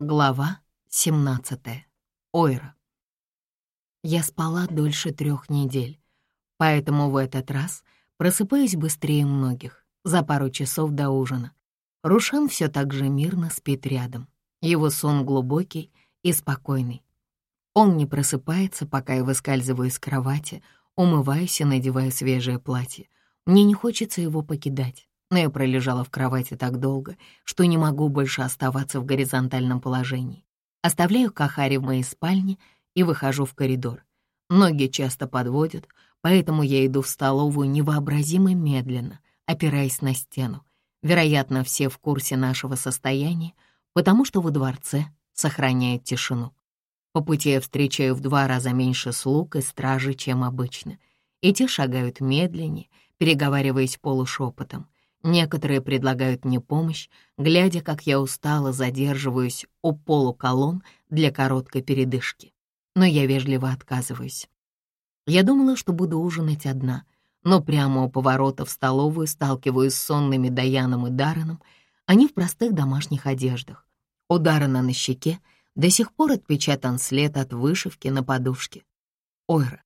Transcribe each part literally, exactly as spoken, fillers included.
Глава семнадцатая. Ойра. Я спала дольше трех недель, поэтому в этот раз просыпаюсь быстрее многих, за пару часов до ужина. Рушан все так же мирно спит рядом. Его сон глубокий и спокойный. Он не просыпается, пока я выскальзываю из кровати, умываюсь и надеваю свежее платье. Мне не хочется его покидать, но я пролежала в кровати так долго, что не могу больше оставаться в горизонтальном положении. Оставляю Кахари в моей спальне и выхожу в коридор. Ноги часто подводят, поэтому я иду в столовую невообразимо медленно, опираясь на стену. Вероятно, все в курсе нашего состояния, потому что во дворце сохраняют тишину. По пути я встречаю в два раза меньше слуг и стражи, чем обычно, и те шагают медленнее, переговариваясь полушепотом. Некоторые предлагают мне помощь, глядя, как я устало задерживаюсь у полуколонн для короткой передышки. Но я вежливо отказываюсь. Я думала, что буду ужинать одна, но прямо у поворота в столовую сталкиваюсь с сонными Даяном и Дарреном. Они в простых домашних одеждах. У Даррена на щеке до сих пор отпечатан след от вышивки на подушке. «Ойра,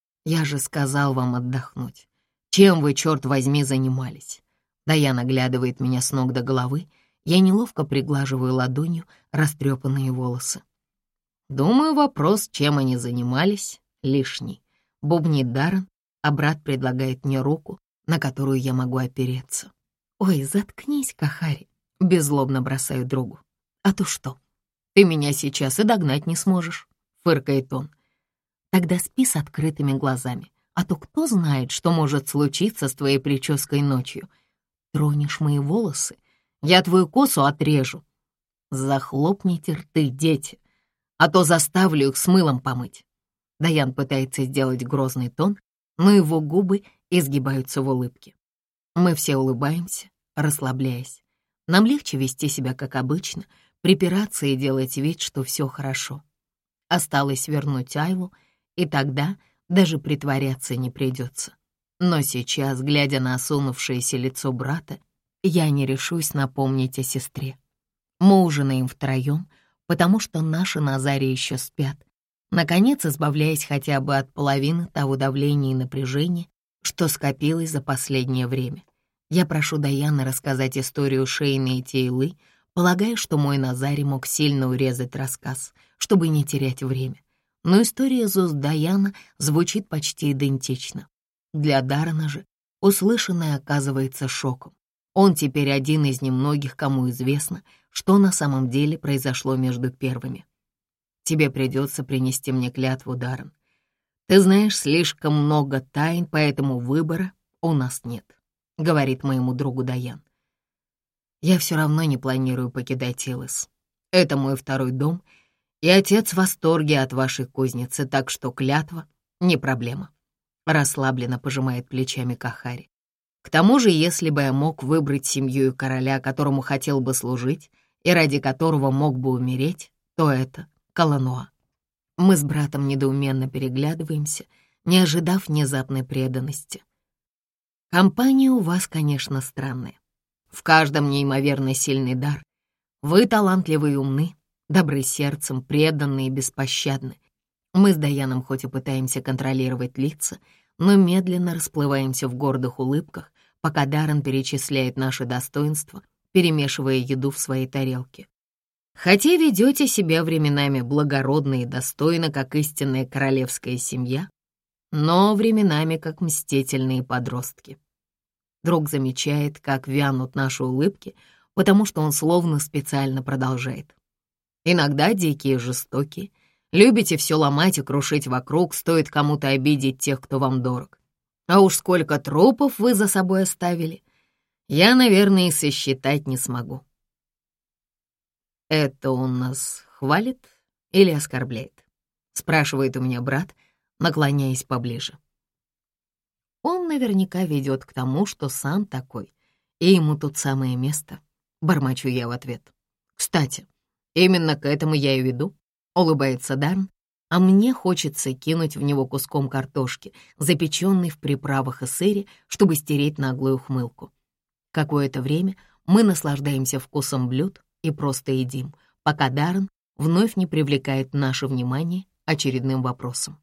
я же сказал вам отдохнуть. Чем вы, черт возьми, занимались?» Даян оглядывает меня с ног до головы. Я неловко приглаживаю ладонью растрепанные волосы. «Думаю, вопрос, чем они занимались, лишний», — бубнит Даррен, а брат предлагает мне руку, на которую я могу опереться. «Ой, заткнись, Кахари», — беззлобно бросаю другу. «А то что? Ты меня сейчас и догнать не сможешь», — фыркает он. «Тогда спи с открытыми глазами, а то кто знает, что может случиться с твоей прической ночью. Тронешь мои волосы, я твою косу отрежу. Захлопните рты, дети, а то заставлю их с мылом помыть». Даян пытается сделать грозный тон, но его губы изгибаются в улыбке. Мы все улыбаемся, расслабляясь. Нам легче вести себя как обычно, припираться и делать вид, что все хорошо. Осталось вернуть Айлу, и тогда даже притворяться не придется. Но сейчас, глядя на осунувшееся лицо брата, я не решусь напомнить о сестре. Мы ужинаем втроем, потому что наши Назари еще спят, наконец избавляясь хотя бы от половины того давления и напряжения, что скопилось за последнее время. Я прошу Даяна рассказать историю Шейны и Тейлы, полагая, что мой Назари мог сильно урезать рассказ, чтобы не терять время. Но история из уст Даяна звучит почти идентично. Для Даррена же услышанное оказывается шоком. Он теперь один из немногих, кому известно, что на самом деле произошло между первыми. «Тебе придется принести мне клятву, Даррен. Ты знаешь слишком много тайн, поэтому выбора у нас нет», — говорит моему другу Даян. «Я все равно не планирую покидать Илос. Это мой второй дом, и отец в восторге от вашей кузницы, так что клятва — не проблема». Расслабленно пожимает плечами Кахари. «К тому же, если бы я мог выбрать семью и короля, которому хотел бы служить, и ради которого мог бы умереть, то это Колануа». Мы с братом недоуменно переглядываемся, не ожидав внезапной преданности. «Компания у вас, конечно, странная. В каждом неимоверно сильный дар. Вы талантливы и умны, добры сердцем, преданны и беспощадны. Мы с Даяном хоть и пытаемся контролировать лица, но медленно расплываемся в гордых улыбках, пока Даррен перечисляет наши достоинства, перемешивая еду в своей тарелке. Хотя ведете себя временами благородно и достойно, как истинная королевская семья, но временами как мстительные подростки. Друг замечает, как вянут наши улыбки, потому что он словно специально продолжает. Иногда дикие и жестокие. Любите все ломать и крушить вокруг, стоит кому-то обидеть тех, кто вам дорог. А уж сколько трупов вы за собой оставили, я, наверное, и сосчитать не смогу. «Это он нас хвалит или оскорбляет?» — спрашивает у меня брат, наклоняясь поближе. Он наверняка ведет к тому, что сам такой, и ему тут самое место, — бормочу я в ответ. «Кстати, именно к этому я и веду», — улыбается Даррен, а мне хочется кинуть в него куском картошки, запеченной в приправах и сыре, чтобы стереть наглую ухмылку. Какое-то время мы наслаждаемся вкусом блюд и просто едим, пока Даррен вновь не привлекает наше внимание очередным вопросом.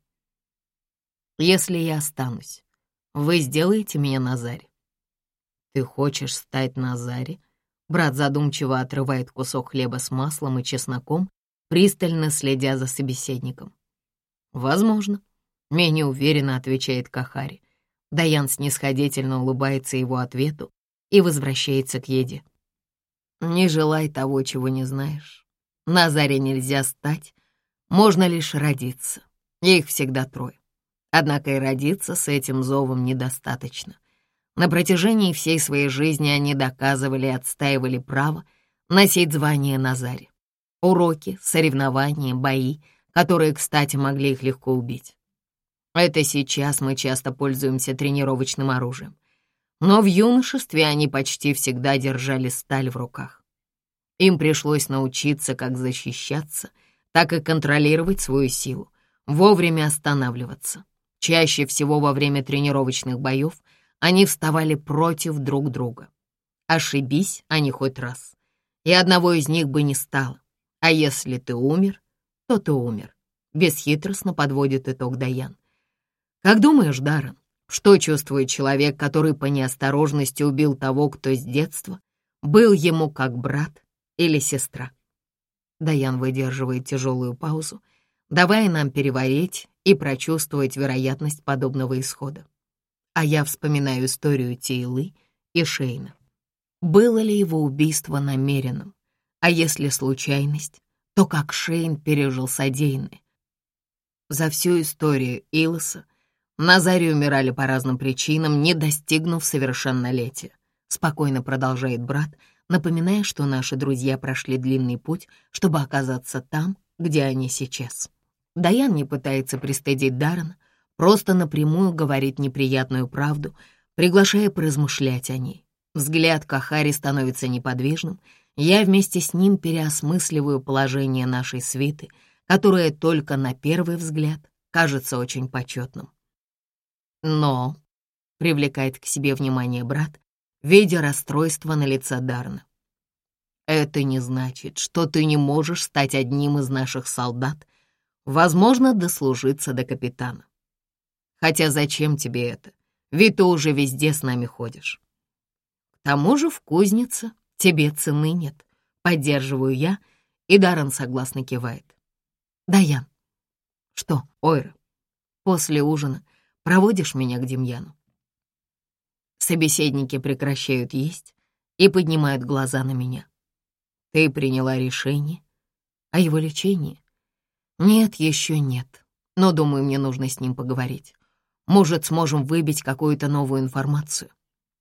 «Если я останусь, вы сделаете меня Назари?» «Ты хочешь стать Назари?» Брат задумчиво отрывает кусок хлеба с маслом и чесноком, пристально следя за собеседником. «Возможно», — менее уверенно отвечает Кахари. Даян снисходительно улыбается его ответу и возвращается к еде. «Не желай того, чего не знаешь. Назари нельзя стать, можно лишь родиться. Их всегда трое. Однако и родиться с этим зовом недостаточно. На протяжении всей своей жизни они доказывали и отстаивали право носить звание Назари. Уроки, соревнования, бои, которые, кстати, могли их легко убить. Это сейчас мы часто пользуемся тренировочным оружием. Но в юношестве они почти всегда держали сталь в руках. Им пришлось научиться как защищаться, так и контролировать свою силу, вовремя останавливаться. Чаще всего во время тренировочных боев они вставали против друг друга. Ошибись они хоть раз, и одного из них бы не стало. А если ты умер, то ты умер. Бесхитростно подводит итог Даян. Как думаешь, Даррен, что чувствует человек, который по неосторожности убил того, кто с детства был ему как брат или сестра? Даян выдерживает тяжелую паузу, давая нам переварить и прочувствовать вероятность подобного исхода. А я вспоминаю историю Тейлы и Шейна. Было ли его убийство намеренным? А если случайность, то как Шейн пережил содеянное? За всю историю Илоса Назари умирали по разным причинам, не достигнув совершеннолетия. Спокойно продолжает брат, напоминая, что наши друзья прошли длинный путь, чтобы оказаться там, где они сейчас. Даян не пытается пристыдить Даррена, просто напрямую говорит неприятную правду, приглашая поразмышлять о ней. Взгляд Кахари становится неподвижным, я вместе с ним переосмысливаю положение нашей свиты, которое только на первый взгляд кажется очень почетным. Но, привлекает к себе внимание брат, видя расстройство на лице Даррена. Это не значит, что ты не можешь стать одним из наших солдат, возможно, дослужиться до капитана. Хотя зачем тебе это? Ведь ты уже везде с нами ходишь. К тому же в кузнице тебе цены нет. Поддерживаю я, и Даррен согласно кивает. Даян. Что, Ойра? После ужина проводишь меня к Демьяну? Собеседники прекращают есть и поднимают глаза на меня. Ты приняла решение о его лечении? Нет, еще нет, но думаю, мне нужно с ним поговорить. Может, сможем выбить какую-то новую информацию.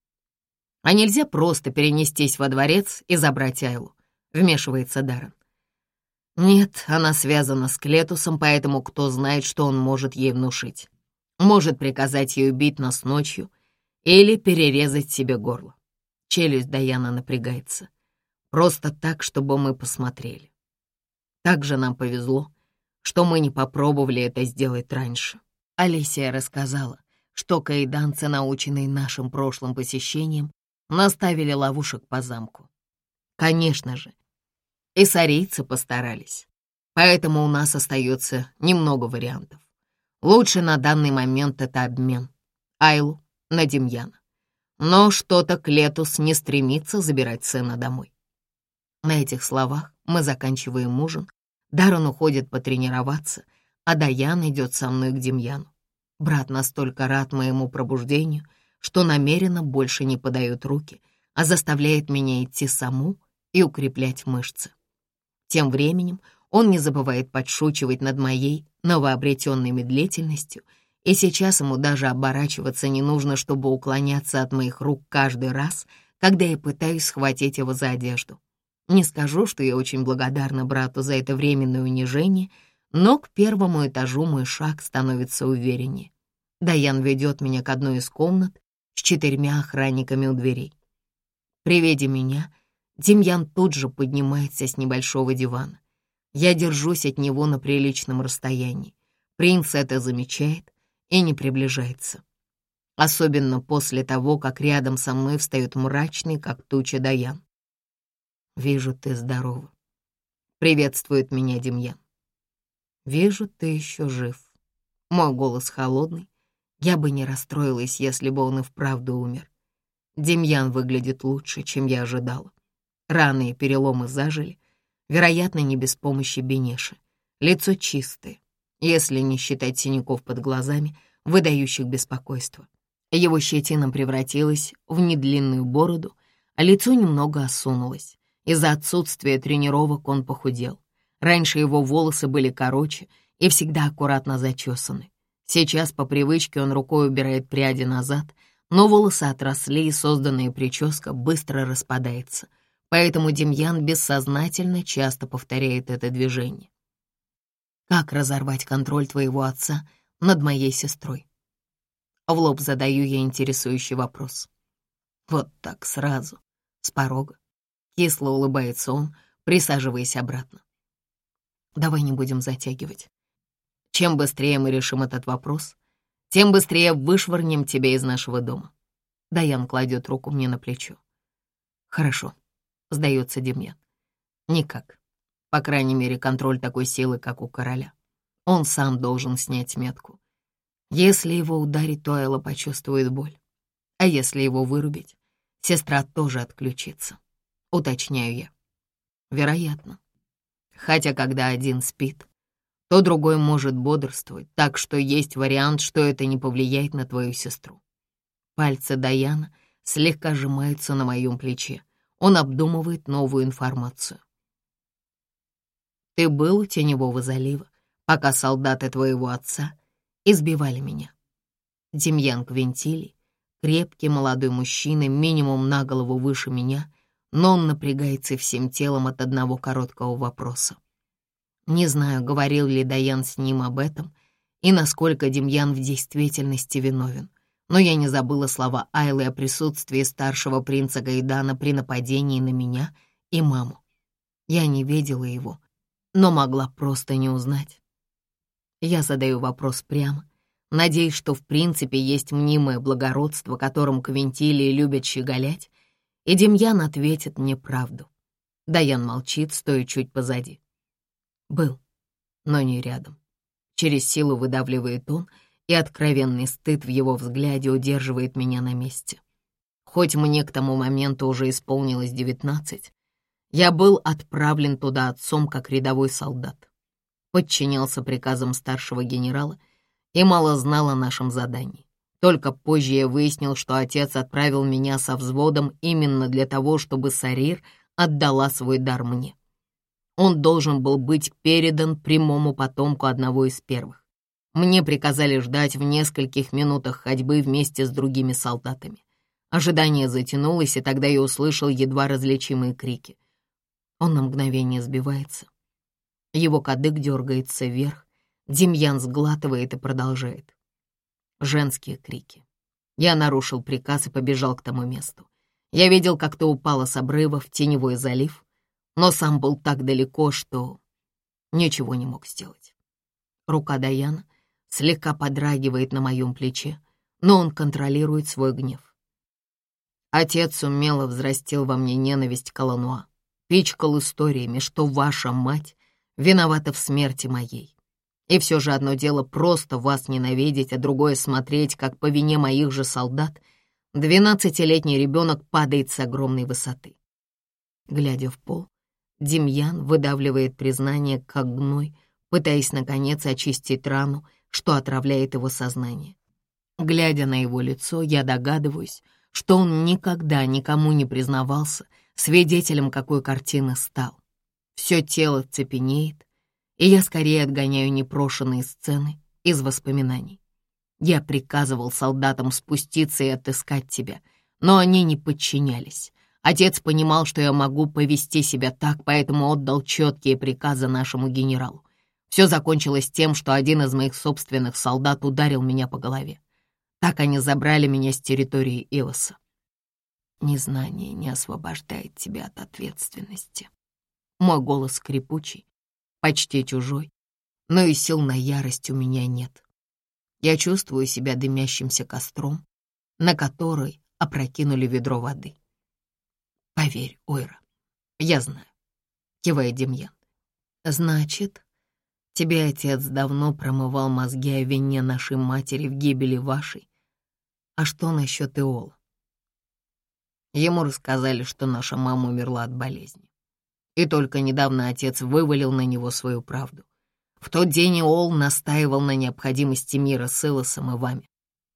А нельзя просто перенестись во дворец и забрать Айлу, вмешивается Даррен. Нет, она связана с Клетусом, поэтому кто знает, что он может ей внушить. Может приказать ей убить нас ночью или перерезать себе горло. Челюсть Даяна напрягается. Просто так, чтобы мы посмотрели. Так же нам повезло, что мы не попробовали это сделать раньше. Алисия рассказала, что каиданцы, наученные нашим прошлым посещением, наставили ловушек по замку. Конечно же, и сарийцы постарались, поэтому у нас остается немного вариантов. Лучше на данный момент это обмен Айлу на Демьяна. Но что-то Клетус не стремится забирать сына домой. На этих словах мы заканчиваем ужин, Даррен уходит потренироваться, а Даян идет со мной к Демьяну. Брат настолько рад моему пробуждению, что намеренно больше не подает руки, а заставляет меня идти саму и укреплять мышцы. Тем временем он не забывает подшучивать над моей новообретенной медлительностью, и сейчас ему даже оборачиваться не нужно, чтобы уклоняться от моих рук каждый раз, когда я пытаюсь схватить его за одежду. Не скажу, что я очень благодарна брату за это временное унижение, но к первому этажу мой шаг становится увереннее. Даян ведет меня к одной из комнат с четырьмя охранниками у дверей. При виде меня Демьян тут же поднимается с небольшого дивана. Я держусь от него на приличном расстоянии. Принц это замечает и не приближается. Особенно после того, как рядом со мной встает мрачный, как туча, Даян. «Вижу, ты здорова. Приветствует меня Демьян. Вижу, ты еще жив. Мой голос холодный. Я бы не расстроилась, если бы он и вправду умер. Демьян выглядит лучше, чем я ожидала. Раны и переломы зажили, вероятно, не без помощи Бенеши. Лицо чистое, если не считать синяков под глазами, выдающих беспокойство. Его щетина превратилась в недлинную бороду, а лицо немного осунулось. Из-за отсутствия тренировок он похудел. Раньше его волосы были короче и всегда аккуратно зачесаны. Сейчас по привычке он рукой убирает пряди назад, но волосы отросли, и созданная прическа быстро распадается. Поэтому Демьян бессознательно часто повторяет это движение. Как разорвать контроль твоего отца над моей сестрой? В лоб задаю я интересующий вопрос. Вот так сразу, с порога. Кисло улыбается он, присаживаясь обратно. Давай не будем затягивать. Чем быстрее мы решим этот вопрос, тем быстрее вышвырнем тебя из нашего дома. Даян кладет руку мне на плечо. Хорошо, сдается Демьян. Никак. По крайней мере, контроль такой силы, как у короля. Он сам должен снять метку. Если его ударить, то Элла почувствует боль. А если его вырубить, сестра тоже отключится. Уточняю я. Вероятно. Хотя когда один спит, то другой может бодрствовать, так что есть вариант, что это не повлияет на твою сестру. Пальцы Даяна слегка сжимаются на моем плече. Он обдумывает новую информацию. Ты был у Теневого залива, пока солдаты твоего отца избивали меня. Демьян Квинтилий, крепкий молодой мужчина, минимум на голову выше меня, но он напрягается всем телом от одного короткого вопроса. Не знаю, говорил ли Даян с ним об этом и насколько Демьян в действительности виновен, но я не забыла слова Айлы о присутствии старшего принца Гайдана при нападении на меня и маму. Я не видела его, но могла просто не узнать. Я задаю вопрос прямо, надеясь, что в принципе есть мнимое благородство, которым Квинтилии любят щеголять, и Демьян ответит мне правду. Даян молчит, стоя чуть позади. Был, но не рядом. Через силу выдавливает он, и откровенный стыд в его взгляде удерживает меня на месте. Хоть мне к тому моменту уже исполнилось девятнадцать, я был отправлен туда отцом как рядовой солдат. Подчинялся приказам старшего генерала и мало знал о нашем задании. Только позже я выяснил, что отец отправил меня со взводом именно для того, чтобы Сарир отдала свой дар мне. Он должен был быть передан прямому потомку одного из первых. Мне приказали ждать в нескольких минутах ходьбы вместе с другими солдатами. Ожидание затянулось, и тогда я услышал едва различимые крики. Он на мгновение сбивается. Его кадык дергается вверх. Демьян сглатывает и продолжает. Женские крики. Я нарушил приказ и побежал к тому месту. Я видел, как ты упала с обрыва в Теневой залив, но сам был так далеко, что ничего не мог сделать. Рука Даяна слегка подрагивает на моем плече, но он контролирует свой гнев. Отец умело взрастил во мне ненависть к Алануа, пичкал историями, что ваша мать виновата в смерти моей. И все же одно дело просто вас ненавидеть, а другое смотреть, как по вине моих же солдат двенадцатилетний ребенок падает с огромной высоты. Глядя в пол, Демьян выдавливает признание, как гной, пытаясь, наконец, очистить рану, что отравляет его сознание. Глядя на его лицо, я догадываюсь, что он никогда никому не признавался, свидетелем какой картины стал. Все тело цепенеет, и я скорее отгоняю непрошенные сцены из воспоминаний. Я приказывал солдатам спуститься и отыскать тебя, но они не подчинялись. Отец понимал, что я могу повести себя так, поэтому отдал четкие приказы нашему генералу. Все закончилось тем, что один из моих собственных солдат ударил меня по голове. Так они забрали меня с территории Илоса. Незнание не освобождает тебя от ответственности. Мой голос скрипучий, почти чужой, но и сил на ярость у меня нет. Я чувствую себя дымящимся костром, на который опрокинули ведро воды. Поверь, Ойра, я знаю, кивает Демьян. Значит, тебе отец давно промывал мозги о вине нашей матери в гибели вашей. А что насчет Иола? Ему рассказали, что наша мама умерла от болезни. И только недавно отец вывалил на него свою правду. В тот день Иол настаивал на необходимости мира с Илосом и вами.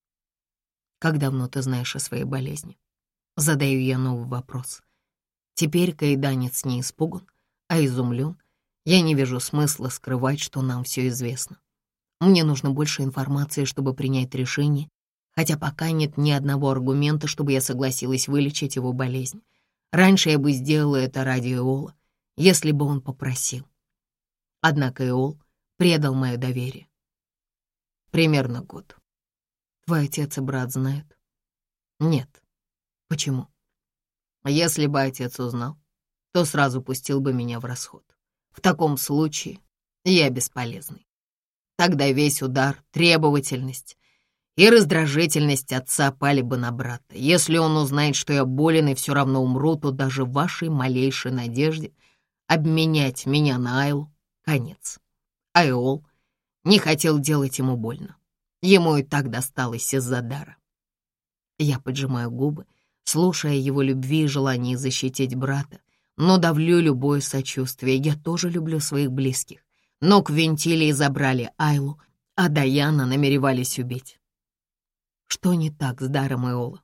Как давно ты знаешь о своей болезни? Задаю я новый вопрос. Теперь каиданец не испуган, а изумлен. Я не вижу смысла скрывать, что нам все известно. Мне нужно больше информации, чтобы принять решение, хотя пока нет ни одного аргумента, чтобы я согласилась вылечить его болезнь. Раньше я бы сделала это ради Иола, если бы он попросил. Однако Иол предал мое доверие. Примерно год. Твой отец и брат знают? Нет. Почему? Если бы отец узнал, то сразу пустил бы меня в расход. В таком случае я бесполезный. Тогда весь удар, требовательность и раздражительность отца пали бы на брата. Если он узнает, что я болен и все равно умру, то даже вашей малейшей надежде обменять меня на Айлу — конец. А Иол не хотел делать ему больно. Ему и так досталось из-за дара. Я поджимаю губы, слушая его любви и желание защитить брата, но давлю любое сочувствие. Я тоже люблю своих близких. Но Квинтилии забрали Айлу, а Даяна намеревались убить. Что не так с даром Иола?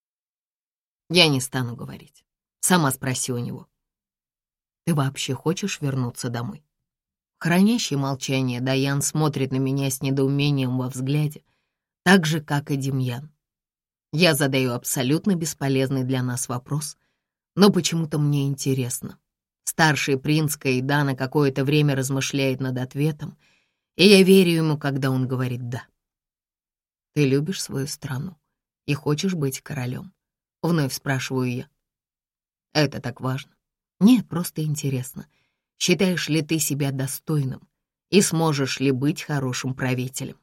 Я не стану говорить. Сама спроси у него. Ты вообще хочешь вернуться домой? Хранящий молчание Даян смотрит на меня с недоумением во взгляде, так же, как и Демьян. Я задаю абсолютно бесполезный для нас вопрос, но почему-то мне интересно. Старший принц Каидана какое-то время размышляет над ответом, и я верю ему, когда он говорит «да». «Ты любишь свою страну и хочешь быть королем?» — вновь спрашиваю я. «Это так важно?» «Нет, просто интересно. Считаешь ли ты себя достойным и сможешь ли быть хорошим правителем?»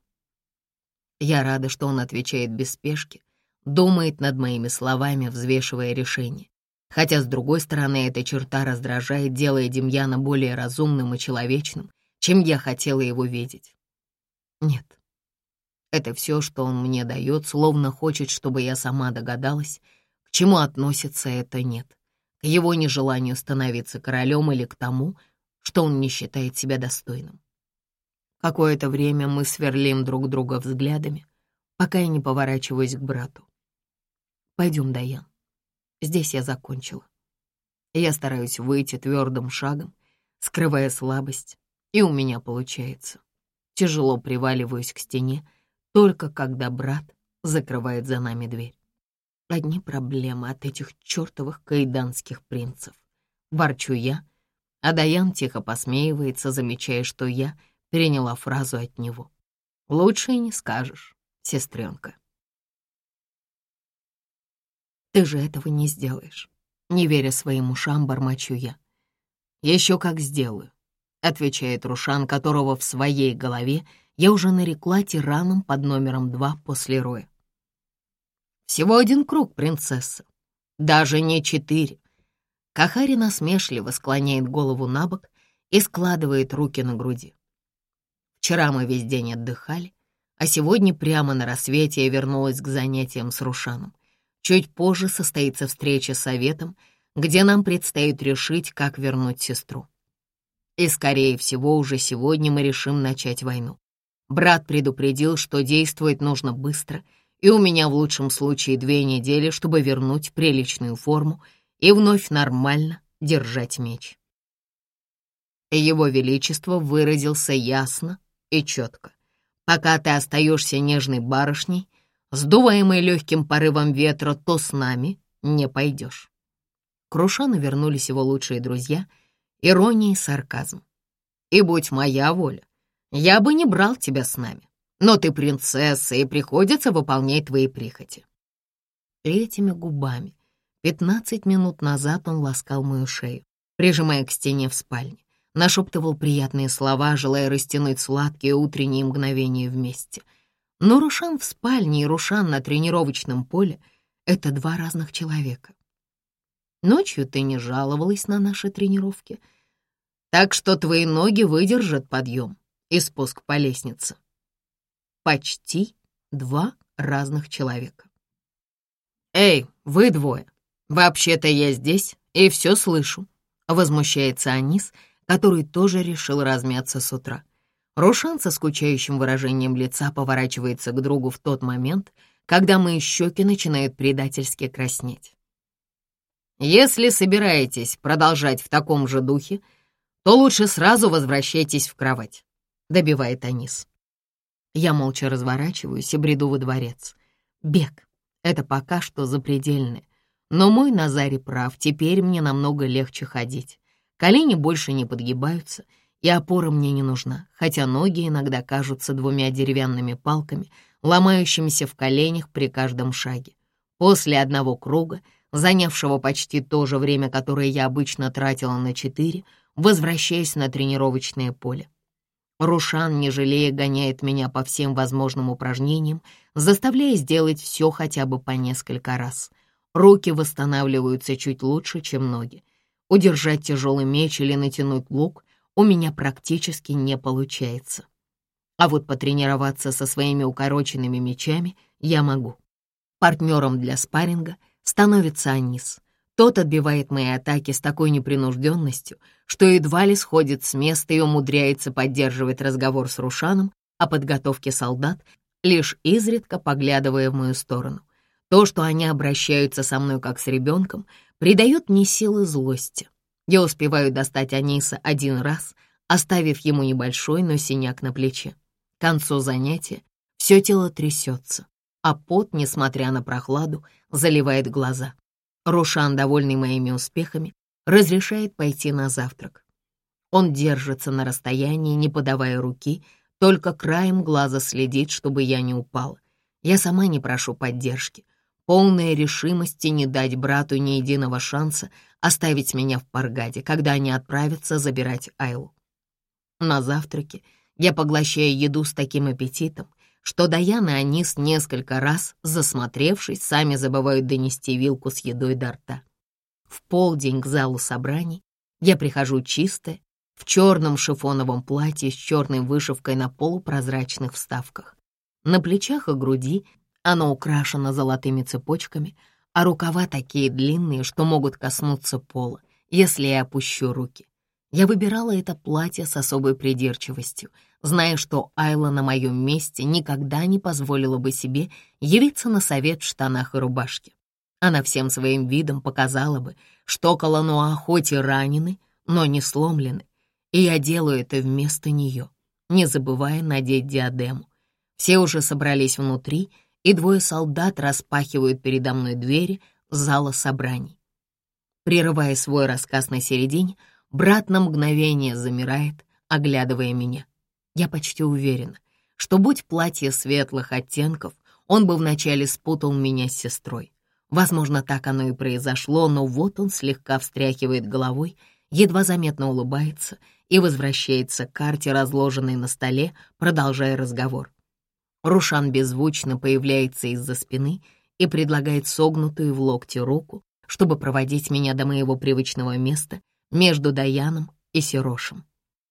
Я рада, что он отвечает без спешки, думает над моими словами, взвешивая решение. Хотя, с другой стороны, эта черта раздражает, делая Демьяна более разумным и человечным, чем я хотела его видеть. Нет, это все, что он мне дает, словно хочет, чтобы я сама догадалась, к чему относится это «нет», к его нежеланию становиться королем или к тому, что он не считает себя достойным. Какое-то время мы сверлим друг друга взглядами, пока я не поворачиваюсь к брату. «Пойдем, Даян. Здесь я закончила». Я стараюсь выйти твердым шагом, скрывая слабость, и у меня получается. Тяжело приваливаюсь к стене, только когда брат закрывает за нами дверь. Одни проблемы от этих чертовых каиданских принцев. Ворчу я, а Даян тихо посмеивается, замечая, что я переняла фразу от него. «Лучше и не скажешь, сестренка». «Ты же этого не сделаешь», — не веря своим ушам, бормочу я. «Еще как сделаю», — отвечает Рушан, которого в своей голове я уже нарекла тираном под номером два после Роя. «Всего один круг, принцесса. Даже не четыре». Кахари насмешливо склоняет голову на бок и складывает руки на груди. «Вчера мы весь день отдыхали, а сегодня прямо на рассвете я вернулась к занятиям с Рушаном. Чуть позже состоится встреча с советом, где нам предстоит решить, как вернуть сестру. И, скорее всего, уже сегодня мы решим начать войну. Брат предупредил, что действовать нужно быстро, и у меня в лучшем случае две недели, чтобы вернуть приличную форму и вновь нормально держать меч». Его Величество выразился ясно и четко. «Пока ты остаешься нежной барышней, сдуваемой легким порывом ветра, то с нами не пойдешь». К Рушану вернулись его лучшие друзья, ирония и сарказм. «И будь моя воля, я бы не брал тебя с нами, но ты принцесса, и приходится выполнять твои прихоти». И этими губами пятнадцать минут назад он ласкал мою шею, прижимая к стене в спальне, нашептывал приятные слова, желая растянуть сладкие утренние мгновения вместе. Но Рушан в спальне и Рушан на тренировочном поле — это два разных человека. «Ночью ты не жаловалась на наши тренировки. так что твои ноги выдержат подъем и спуск по лестнице. Почти два разных человека. «Эй, вы двое! Вообще-то я здесь и все слышу», — возмущается Анис, который тоже решил размяться с утра. Рушан со скучающим выражением лица поворачивается к другу в тот момент, когда мои щеки начинают предательски краснеть. «Если собираетесь продолжать в таком же духе, то лучше сразу возвращайтесь в кровать», — добивает Анис. Я молча разворачиваюсь и бреду во дворец. Бег — это пока что запредельное. Но мой Назари прав, теперь мне намного легче ходить. Колени больше не подгибаются, и опора мне не нужна, хотя ноги иногда кажутся двумя деревянными палками, ломающимися в коленях при каждом шаге. После одного круга, занявшего почти то же время, которое я обычно тратила на четыре, возвращаясь на тренировочное поле. Рушан, не жалея, гоняет меня по всем возможным упражнениям, заставляя сделать все хотя бы по несколько раз. Руки восстанавливаются чуть лучше, чем ноги. Удержать тяжелый меч или натянуть лук у меня практически не получается. А вот потренироваться со своими укороченными мечами я могу. Партнером для спарринга становится Анис. Тот отбивает мои атаки с такой непринужденностью, что едва ли сходит с места и умудряется поддерживать разговор с Рушаном о подготовке солдат, лишь изредка поглядывая в мою сторону. То, что они обращаются со мной как с ребенком, придает мне силы злости. Я успеваю достать Аниса один раз, оставив ему небольшой, но синяк на плече. К концу занятия все тело трясется, а пот, несмотря на прохладу, заливает глаза. Рушан, довольный моими успехами, разрешает пойти на завтрак. Он держится на расстоянии, не подавая руки, только краем глаза следит, чтобы я не упала. Я сама не прошу поддержки, полная решимости не дать брату ни единого шанса оставить меня в Паргаде, когда они отправятся забирать Айлу. На завтраке я поглощаю еду с таким аппетитом, что Даяна и Анис, несколько раз засмотревшись, сами забывают донести вилку с едой до рта. В полдень к залу собраний я прихожу чистая, в черном шифоновом платье с черной вышивкой на полупрозрачных вставках. На плечах и груди оно украшено золотыми цепочками, а рукава такие длинные, что могут коснуться пола, если я опущу руки. Я выбирала это платье с особой придирчивостью, зная, что Айла на моем месте никогда не позволила бы себе явиться на совет в штанах и рубашке. Она всем своим видом показала бы, что Колануа хоть и ранены, но не сломлены, и я делаю это вместо нее, не забывая надеть диадему. Все уже собрались внутри, и двое солдат распахивают передо мной двери зала собраний. Прерывая свой рассказ на середине, брат на мгновение замирает, оглядывая меня. Я почти уверена, что будь платье светлых оттенков, он бы вначале спутал меня с сестрой. Возможно, так оно и произошло, но вот он слегка встряхивает головой, едва заметно улыбается и возвращается к карте, разложенной на столе, продолжая разговор. Рушан беззвучно появляется из-за спины и предлагает согнутую в локте руку, чтобы проводить меня до моего привычного места между Даяном и Сирошем.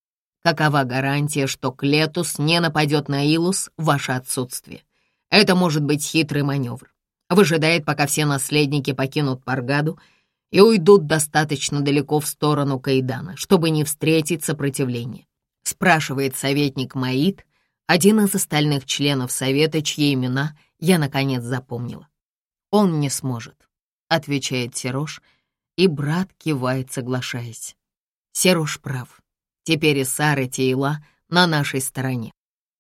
Какова гарантия, что Клетус не нападет на Илус в ваше отсутствие? Это может быть хитрый маневр. Выжидает, пока все наследники покинут Паргаду и уйдут достаточно далеко в сторону Каидана, чтобы не встретить сопротивление. Спрашивает советник Маид, один из остальных членов совета, чьи имена я, наконец, запомнила. «Он не сможет», — отвечает Сирош, и брат кивает, соглашаясь. Сирош прав. Теперь Исар и Тейла на нашей стороне.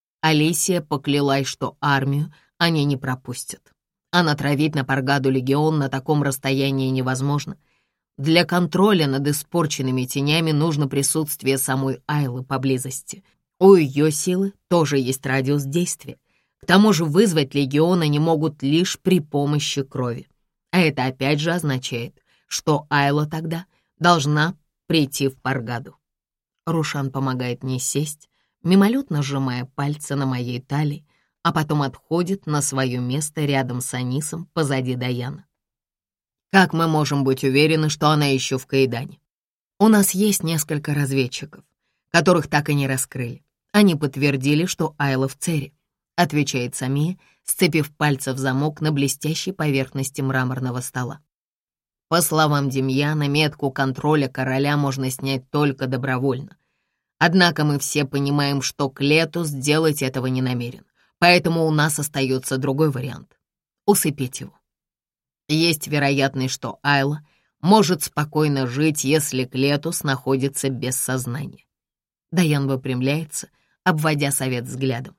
Алисия поклялась, что армию они не пропустят. А натравить на Паргаду легион на таком расстоянии невозможно. Для контроля над испорченными тенями нужно присутствие самой Айлы поблизости. У ее силы тоже есть радиус действия. К тому же вызвать легион они могут лишь при помощи крови. А это опять же означает, что Айла тогда должна прийти в Паргаду. Рушан помогает мне сесть, мимолетно сжимая пальцы на моей талии, а потом отходит на свое место рядом с Анисом позади Даяна. Как мы можем быть уверены, что она еще в Каидане? У нас есть несколько разведчиков, которых так и не раскрыли. Они подтвердили, что Айла в Цере, отвечает Самия, сцепив пальцы в замок на блестящей поверхности мраморного стола. По словам Демьяна, метку контроля короля можно снять только добровольно. Однако мы все понимаем, что Клетус сделать этого не намерен, поэтому у нас остается другой вариант — усыпить его. Есть вероятность, что Айла может спокойно жить, если Клетус находится без сознания. Даян выпрямляется, обводя совет взглядом.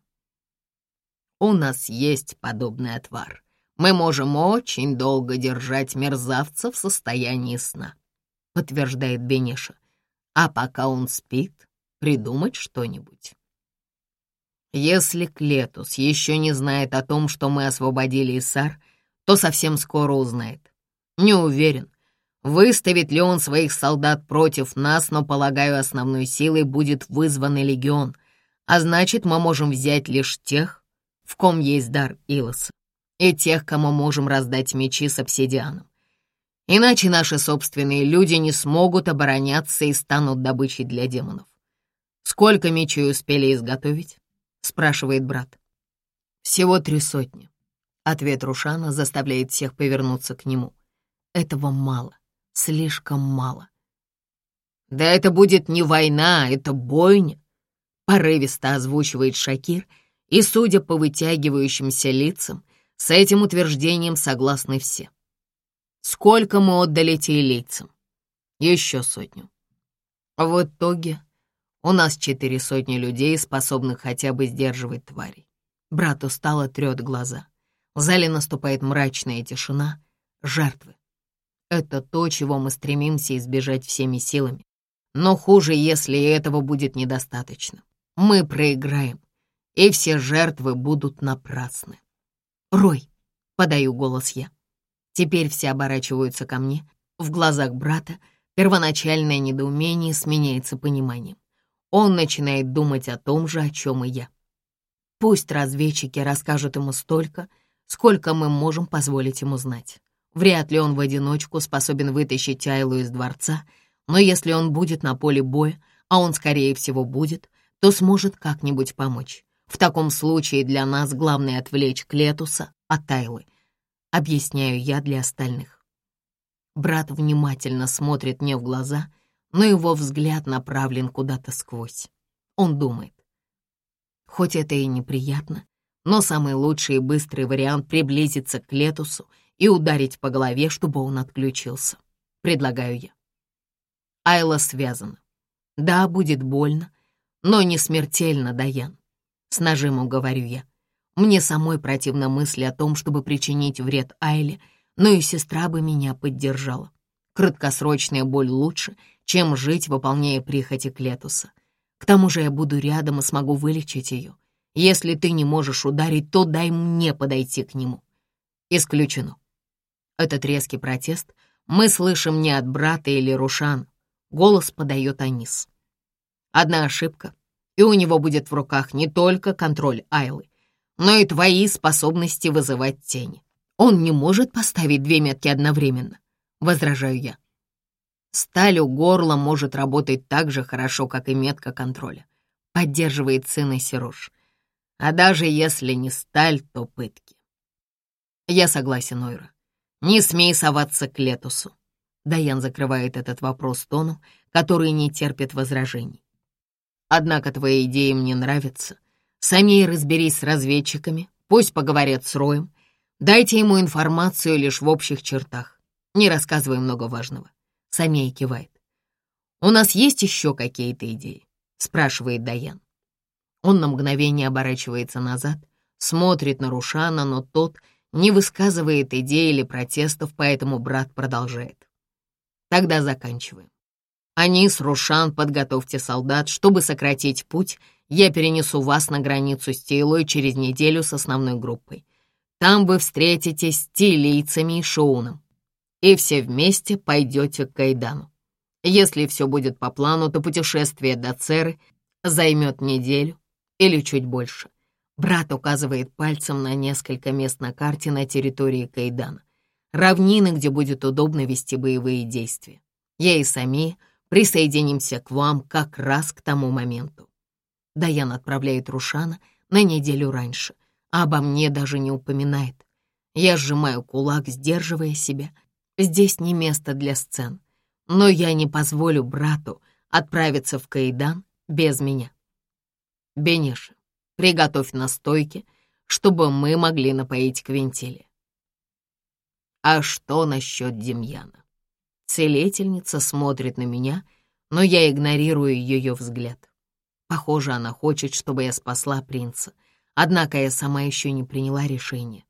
У нас есть подобный отвар. Мы можем очень долго держать мерзавца в состоянии сна, подтверждает Бенеша. А пока он спит, придумать что-нибудь. Если Клетус еще не знает о том, что мы освободили Иссар, то совсем скоро узнает. Не уверен, выставит ли он своих солдат против нас, но, полагаю, основной силой будет вызванный легион, а значит, мы можем взять лишь тех, в ком есть дар Илоса, и тех, кому можем раздать мечи с обсидианом. Иначе наши собственные люди не смогут обороняться и станут добычей для демонов. «Сколько мечей успели изготовить?» — спрашивает брат. «Всего три сотни». Ответ Рушана заставляет всех повернуться к нему. Этого мало, слишком мало. «Да это будет не война, это бойня», — порывисто озвучивает Шакир, и, судя по вытягивающимся лицам, с этим утверждением согласны все. «Сколько мы отдали тиелийцам?» «Еще сотню». В итоге у нас четыре сотни людей, способных хотя бы сдерживать тварей. Брат устало трет глаза. В зале наступает мрачная тишина. Жертвы. Это то, чего мы стремимся избежать всеми силами. Но хуже, если этого будет недостаточно. Мы проиграем, и все жертвы будут напрасны. «Рой!» — подаю голос я. Теперь все оборачиваются ко мне. В глазах брата первоначальное недоумение сменяется пониманием. Он начинает думать о том же, о чем и я. Пусть разведчики расскажут ему столько, сколько мы можем позволить ему знать. Вряд ли он в одиночку способен вытащить Айлу из дворца, но если он будет на поле боя, а он, скорее всего, будет, то сможет как-нибудь помочь. В таком случае для нас главное отвлечь Клетуса от Айлы. Объясняю я для остальных. Брат внимательно смотрит мне в глаза, но его взгляд направлен куда-то сквозь. Он думает. Хоть это и неприятно, но самый лучший и быстрый вариант — приблизиться к Клетусу и ударить по голове, чтобы он отключился. Предлагаю я. Айла связана. Да, будет больно, но не смертельно, Даян. С нажимом говорю я. Мне самой противна мысль о том, чтобы причинить вред Айле, но и сестра бы меня поддержала. Краткосрочная боль лучше, чем жить, выполняя прихоти Клетуса. К тому же я буду рядом и смогу вылечить ее. Если ты не можешь ударить, то дай мне подойти к нему. Исключено. Этот резкий протест мы слышим не от брата или Рушана. Голос подает Анис. Одна ошибка, и у него будет в руках не только контроль Айлы, но и твои способности вызывать тени. Он не может поставить две метки одновременно, возражаю я. Сталь у горла может работать так же хорошо, как и метка контроля, поддерживает сына Сирош. А даже если не сталь, то пытки. Я согласен, Ойра. Не смей соваться к Клетусу. Даян закрывает этот вопрос тоном, который не терпит возражений. Однако твои идеи мне нравятся. Сами разберись с разведчиками, пусть поговорят с Роем. Дайте ему информацию лишь в общих чертах. Не рассказывай много важного. Самия кивает. «У нас есть еще какие-то идеи?» — спрашивает Даян. Он на мгновение оборачивается назад, смотрит на Рушана, но тот не высказывает идей или протестов, поэтому брат продолжает. «Тогда заканчиваем. Анис, Рушан, подготовьте солдат. Чтобы сократить путь, я перенесу вас на границу с Тейлой через неделю с основной группой. Там вы встретитесь с тилийцами и Шоуном, и все вместе пойдете к Кайдану. Если все будет по плану, то путешествие до Церы займет неделю или чуть больше». Брат указывает пальцем на несколько мест на карте на территории Кайдана. Равнины, где будет удобно вести боевые действия. Я и Самия Присоединимся к вам как раз к тому моменту. Даян отправляет Рушана на неделю раньше, а обо мне даже не упоминает. Я сжимаю кулак, сдерживая себя. Здесь не место для сцен, но я не позволю брату отправиться в Каидан без меня. Бенеша, приготовь настойки, чтобы мы могли напоить Квинтилия. А что насчет Демьяна? Целительница смотрит на меня, но я игнорирую ее взгляд. Похоже, она хочет, чтобы я спасла принца, однако я сама еще не приняла решение.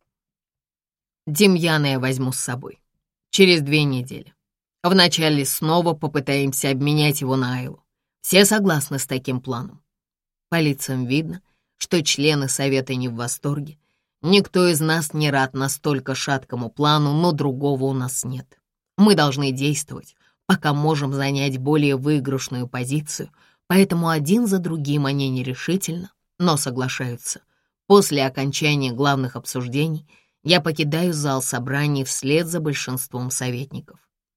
Демьяна я возьму с собой. Через две недели. Вначале снова попытаемся обменять его на Айлу. Все согласны с таким планом. По лицам видно, что члены совета не в восторге. Никто из нас не рад настолько шаткому плану, но другого у нас нет. Мы должны действовать, пока можем занять более выигрышную позицию, поэтому один за другим они нерешительно, но соглашаются. После окончания главных обсуждений я покидаю зал собраний вслед за большинством советников.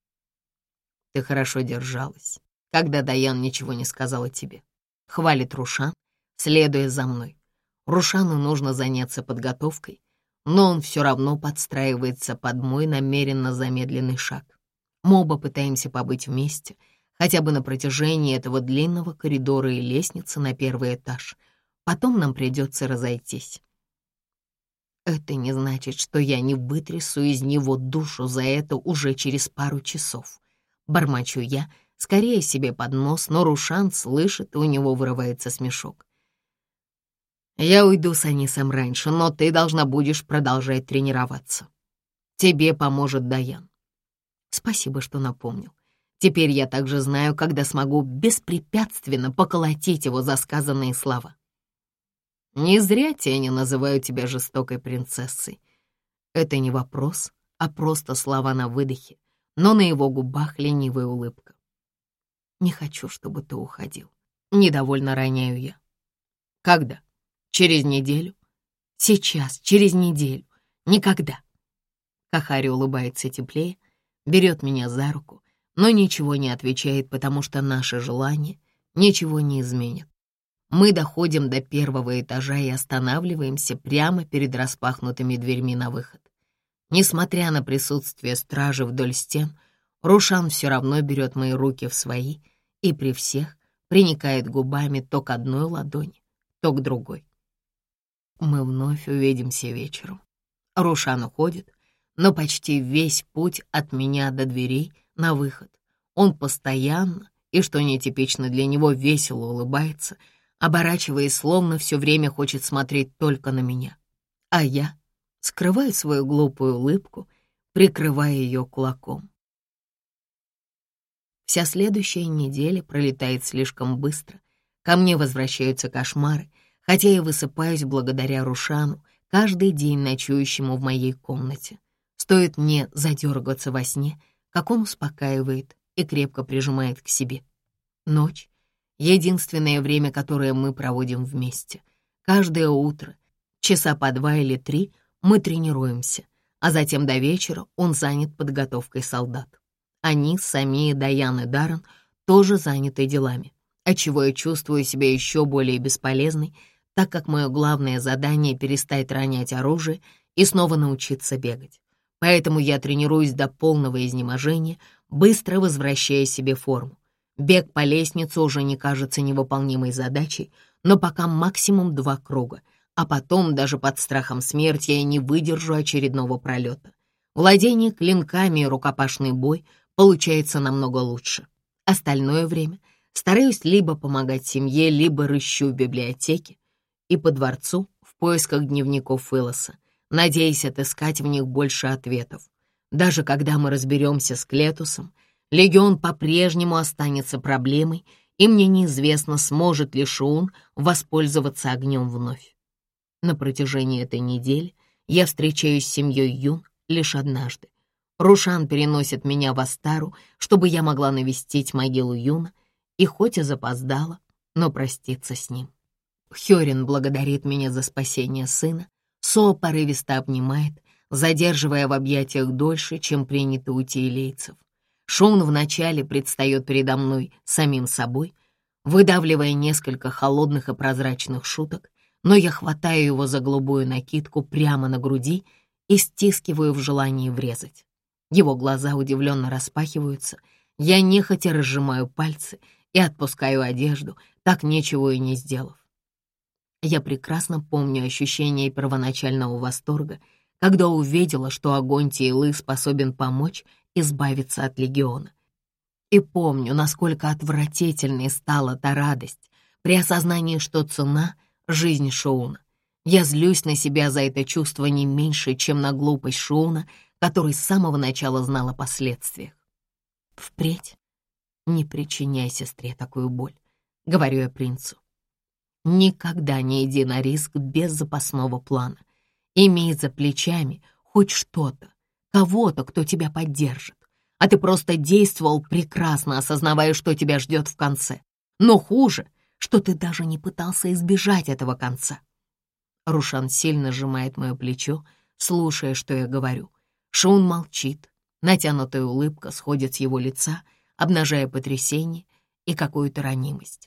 Ты хорошо держалась, когда Даян ничего не сказала тебе. Хвалит Рушан, следуя за мной. Рушану нужно заняться подготовкой, но он все равно подстраивается под мой намеренно замедленный шаг. Мы оба пытаемся побыть вместе, хотя бы на протяжении этого длинного коридора и лестницы на первый этаж. Потом нам придется разойтись. Это не значит, что я не вытрясу из него душу за это уже через пару часов. Бормочу я, скорее себе под нос, но Рушан слышит, и у него вырывается смешок. Я уйду с Анисом раньше, но ты должна будешь продолжать тренироваться. Тебе поможет Даян. Спасибо, что напомнил. Теперь я также знаю, когда смогу беспрепятственно поколотить его за сказанные слова. Не зря тени называют тебя жестокой принцессой. Это не вопрос, а просто слова на выдохе, но на его губах ленивая улыбка. Не хочу, чтобы ты уходил. Недовольно роняю я. Когда? Через неделю? Сейчас, через неделю. Никогда. Кахари улыбается теплее, берет меня за руку, но ничего не отвечает, потому что наши желания ничего не изменят. Мы доходим до первого этажа и останавливаемся прямо перед распахнутыми дверьми на выход. Несмотря на присутствие стражи вдоль стен, Рушан все равно берет мои руки в свои и при всех приникает губами то к одной ладони, то к другой. Мы вновь увидимся вечером. Рушан уходит, но почти весь путь от меня до дверей на выход. Он постоянно, и что нетипично для него, весело улыбается, оборачиваясь, словно все время хочет смотреть только на меня. А я скрываю свою глупую улыбку, прикрывая ее кулаком. Вся следующая неделя пролетает слишком быстро. Ко мне возвращаются кошмары, хотя я высыпаюсь благодаря Рушану, каждый день ночующему в моей комнате. Стоит мне задергаться во сне, как он успокаивает и крепко прижимает к себе. Ночь — единственное время, которое мы проводим вместе. Каждое утро, часа по два или три, мы тренируемся, а затем до вечера он занят подготовкой солдат. Они, Сами, Даян и Даррен, тоже заняты делами, отчего я чувствую себя еще более бесполезной, так как мое главное задание — перестать ронять оружие и снова научиться бегать. Поэтому я тренируюсь до полного изнеможения, быстро возвращая себе форму. Бег по лестнице уже не кажется невыполнимой задачей, но пока максимум два круга, а потом даже под страхом смерти я не выдержу очередного пролета. Владение клинками и рукопашный бой получается намного лучше. Остальное время стараюсь либо помогать семье, либо рыщу в библиотеке и по дворцу в поисках дневников Филоса, надеясь отыскать в них больше ответов. Даже когда мы разберемся с Клетусом, Легион по-прежнему останется проблемой, и мне неизвестно, сможет ли Шоун воспользоваться огнем вновь. На протяжении этой недели я встречаюсь с семьей Юн лишь однажды. Рушан переносит меня в Астару, чтобы я могла навестить могилу Юна, и хоть и запоздала, но проститься с ним. Хёрин благодарит меня за спасение сына, Со порывисто обнимает, задерживая в объятиях дольше, чем принято у тиелейцев. Шоун вначале предстает передо мной самим собой, выдавливая несколько холодных и прозрачных шуток, но я хватаю его за голубую накидку прямо на груди и стискиваю в желании врезать. Его глаза удивленно распахиваются, я нехотя разжимаю пальцы и отпускаю одежду, так ничего и не сделав. Я прекрасно помню ощущение первоначального восторга, когда увидела, что огонь Тейлы способен помочь избавиться от легиона. И помню, насколько отвратительной стала та радость при осознании, что цена — жизнь Шоуна. Я злюсь на себя за это чувство не меньше, чем на глупость Шоуна, который с самого начала знал о последствиях. «Впредь не причиняй сестре такую боль», — говорю я принцу. «Никогда не иди на риск без запасного плана. Имей за плечами хоть что-то, кого-то, кто тебя поддержит. А ты просто действовал, прекрасно осознавая, что тебя ждет в конце. Но хуже, что ты даже не пытался избежать этого конца». Рушан сильно сжимает мое плечо, слушая, что я говорю. Шоун молчит, натянутая улыбка сходит с его лица, обнажая потрясение и какую-то ранимость.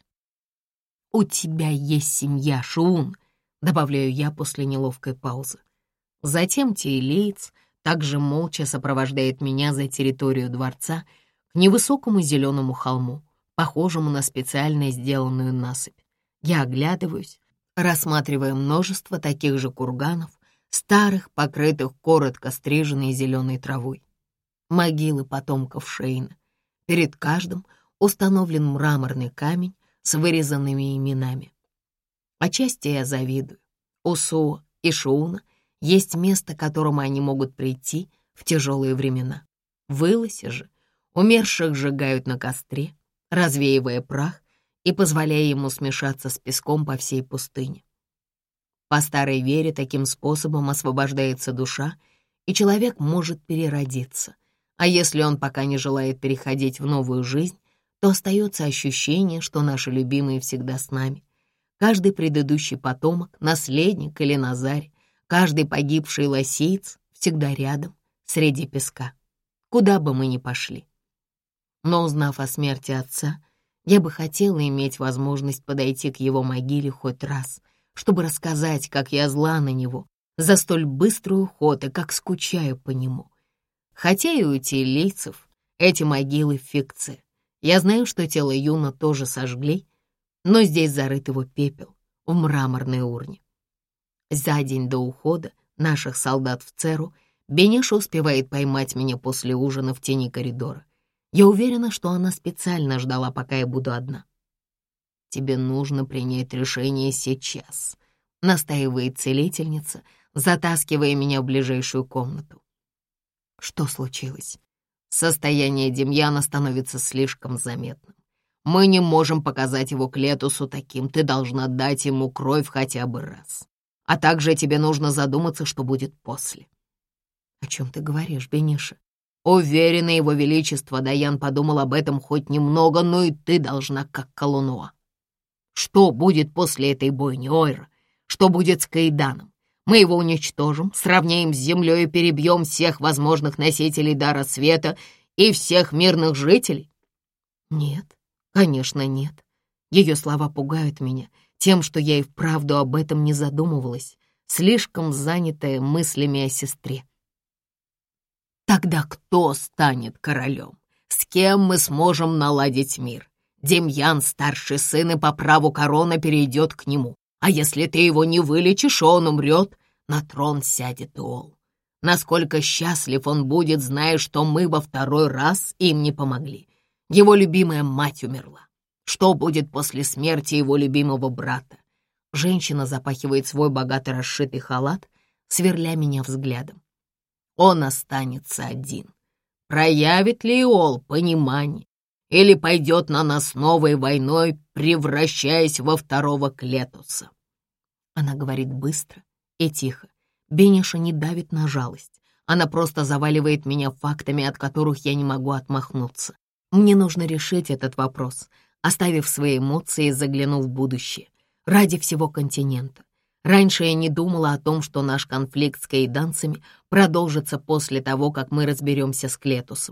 «У тебя есть семья, Шоун», — добавляю я после неловкой паузы. Затем Тейлиец также молча сопровождает меня за территорию дворца к невысокому зеленому холму, похожему на специально сделанную насыпь. Я оглядываюсь, рассматривая множество таких же курганов, старых, покрытых коротко стриженной зеленой травой. Могилы потомков Шейна. Перед каждым установлен мраморный камень с вырезанными именами. Отчасти я завидую. У Суо и Шоуна есть место, к которому они могут прийти в тяжелые времена. В Илосе же умерших сжигают на костре, развеивая прах и позволяя ему смешаться с песком по всей пустыне. По старой вере таким способом освобождается душа, и человек может переродиться. А если он пока не желает переходить в новую жизнь, то остается ощущение, что наши любимые всегда с нами. Каждый предыдущий потомок, наследник или назарь, каждый погибший лосеец всегда рядом, среди песка, куда бы мы ни пошли. Но, узнав о смерти отца, я бы хотела иметь возможность подойти к его могиле хоть раз, чтобы рассказать, как я зла на него за столь быстрый уход и как скучаю по нему. Хотя и у тейлийцев эти могилы — фикция. Я знаю, что тело Юна тоже сожгли, но здесь зарыт его пепел в мраморной урне. За день до ухода наших солдат в Церу Бенеша успевает поймать меня после ужина в тени коридора. Я уверена, что она специально ждала, пока я буду одна. «Тебе нужно принять решение сейчас», — настаивает целительница, затаскивая меня в ближайшую комнату. Что случилось? Состояние Демьяна становится слишком заметным. Мы не можем показать его Клетусу таким, ты должна дать ему кровь хотя бы раз. А также тебе нужно задуматься, что будет после. О чем ты говоришь, Бениша? Уверена, его величество Даян подумал об этом хоть немного, но и ты должна, как Колунуа. Что будет после этой бойни, Ойра? Что будет с Каиданом? Мы его уничтожим, сравняем с землей и перебьем всех возможных носителей дара света и всех мирных жителей? Нет, конечно, нет. Ее слова пугают меня тем, что я и вправду об этом не задумывалась, слишком занятая мыслями о сестре. Тогда кто станет королем? С кем мы сможем наладить мир? Демьян, старший сын, и по праву корона перейдет к нему. А если ты его не вылечишь, он умрет, на трон сядет Иол. Насколько счастлив он будет, зная, что мы во второй раз им не помогли. Его любимая мать умерла. Что будет после смерти его любимого брата? Женщина запахивает свой богато расшитый халат, сверля меня взглядом. Он останется один. Проявит ли Иол понимание? Или пойдет на нас новой войной, превращаясь во второго Клетуса? Она говорит быстро и тихо. Бениша не давит на жалость. Она просто заваливает меня фактами, от которых я не могу отмахнуться. Мне нужно решить этот вопрос, оставив свои эмоции и заглянув в будущее. Ради всего континента. Раньше я не думала о том, что наш конфликт с каиданцами продолжится после того, как мы разберемся с Клетусом.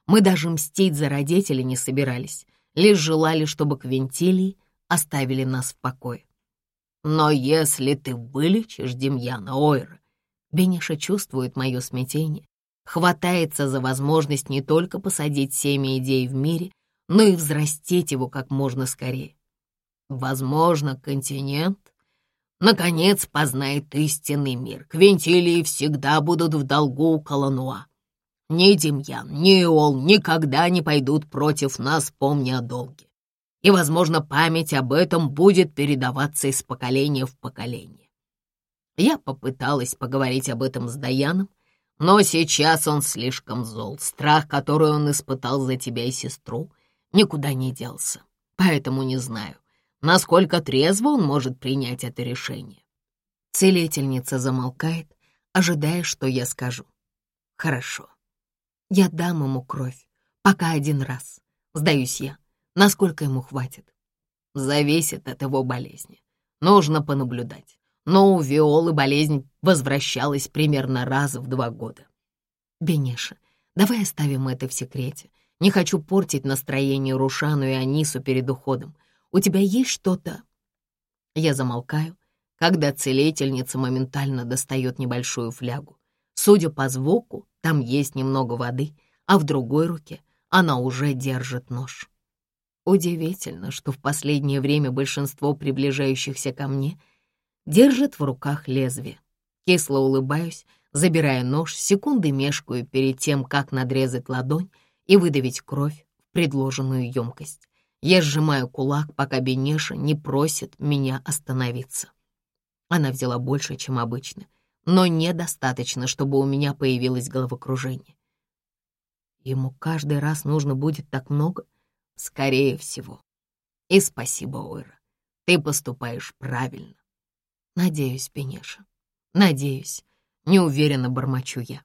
Мы даже мстить за родителей не собирались, лишь желали, чтобы Квинтилии оставили нас в покое. Но если ты вылечишь Демьяна, Ойра... Бениша чувствует мое смятение, хватается за возможность не только посадить семя идей в мире, но и взрастить его как можно скорее. Возможно, континент наконец познает истинный мир. Квинтилии всегда будут в долгу у Колануа. Ни Демьян, ни Иол никогда не пойдут против нас, помня о долге. И, возможно, память об этом будет передаваться из поколения в поколение. Я попыталась поговорить об этом с Даяном, но сейчас он слишком зол. Страх, который он испытал за тебя и сестру, никуда не делся. Поэтому не знаю, насколько трезво он может принять это решение. Целительница замолкает, ожидая, что я скажу. Хорошо. Я дам ему кровь, пока один раз. Сдаюсь я. Насколько ему хватит? Зависит от его болезни. Нужно понаблюдать. Но у Виолы болезнь возвращалась примерно раз в два года. Бениша, давай оставим это в секрете. Не хочу портить настроение Рушану и Анису перед уходом. У тебя есть что-то...» Я замолкаю, когда целительница моментально достает небольшую флягу. Судя по звуку, там есть немного воды, а в другой руке она уже держит нож. Удивительно, что в последнее время большинство приближающихся ко мне держит в руках лезвие. Кисло улыбаюсь, забирая нож, секунды мешкаю перед тем, как надрезать ладонь и выдавить кровь в предложенную емкость. Я сжимаю кулак, пока Бениша не просит меня остановиться. Она взяла больше, чем обычно, но недостаточно, чтобы у меня появилось головокружение. Ему каждый раз нужно будет так много? Скорее всего. И спасибо, Ойра. Ты поступаешь правильно. Надеюсь, Бениша. Надеюсь. Неуверенно бормочу я.